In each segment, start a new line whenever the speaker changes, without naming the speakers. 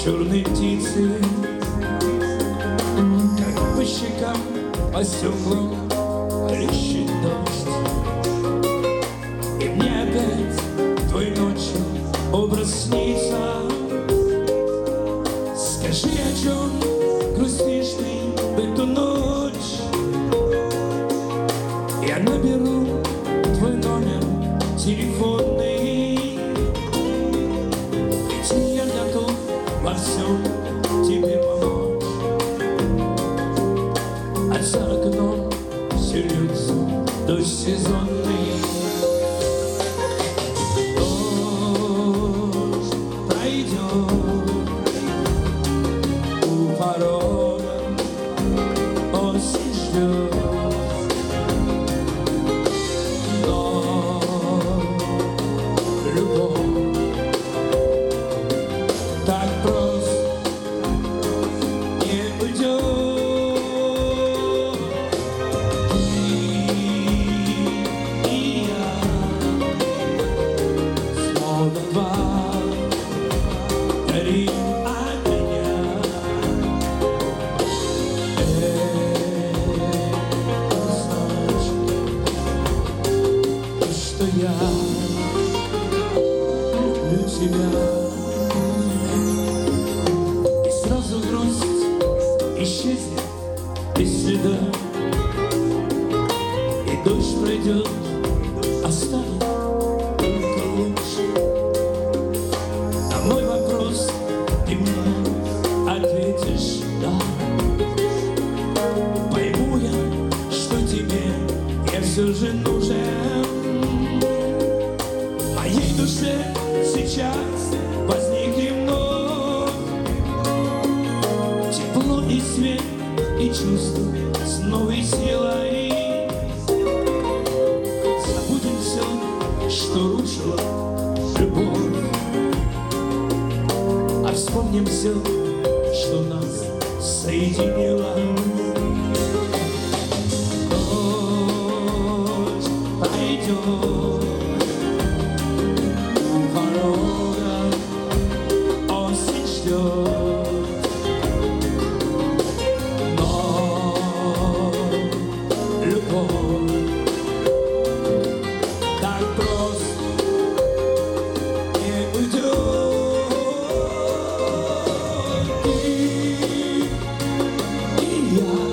черной птицы, как по щекам, по стеклам хлещет дождь. И мне опять твой ночью образ снится. Скажи, о чем грустишь ты в эту ночь? Я наберу твой номер телефонный, ведь я готов во всем тебе помочь. А за окном все льется дождь сезонный. Дождь пройдет у порога, осень ждет. Так просто не уйдет. Ты и я, словно два, горим от меня. Значит, что я люблю тебя. Исчезнет без следа, и дождь пройдет, оставит только лучше. На мой вопрос ты мне ответишь да. Пойму я, что тебе я все же нужен. В моей душе сейчас возникли вновь тепло и свет, и чувство с новой силой. Забудем все, что рушило любовь, а вспомним все, что нас соединило. Дождь пройдет у порога, осень ждет. Так просто не уйдет. Ты и я,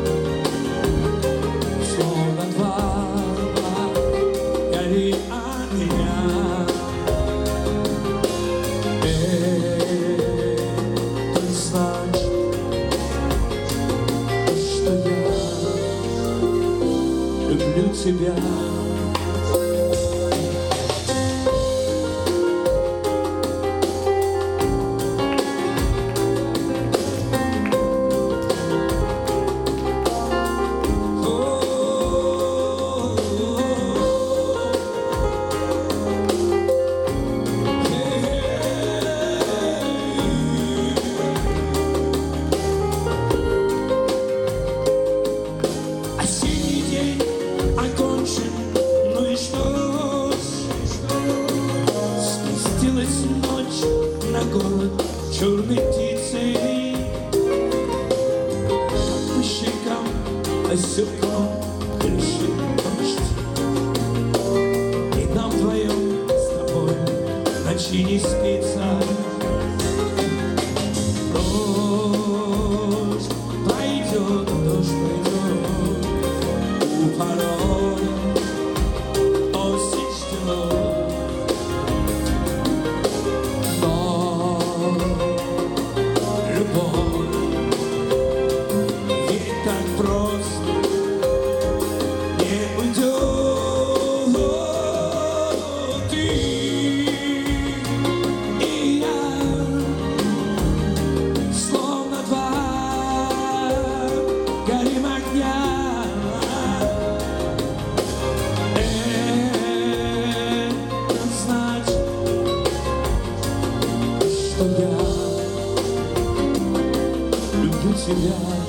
словно два, горим от меня. Это значит, что я люблю тебя. Осенний день окончен, ну и что ж? Спустилась ночь на город черной птицей, по щекам, по стеклам хлещет дождь. И нам вдвоем с тобой ночи не спится. Дождь пройдет, дождь пройдет у порога, осень ждет. Но любовь ведь так просто не уйдет. Ты и я, словно два, горим огня. Это значит, что я люблю тебя.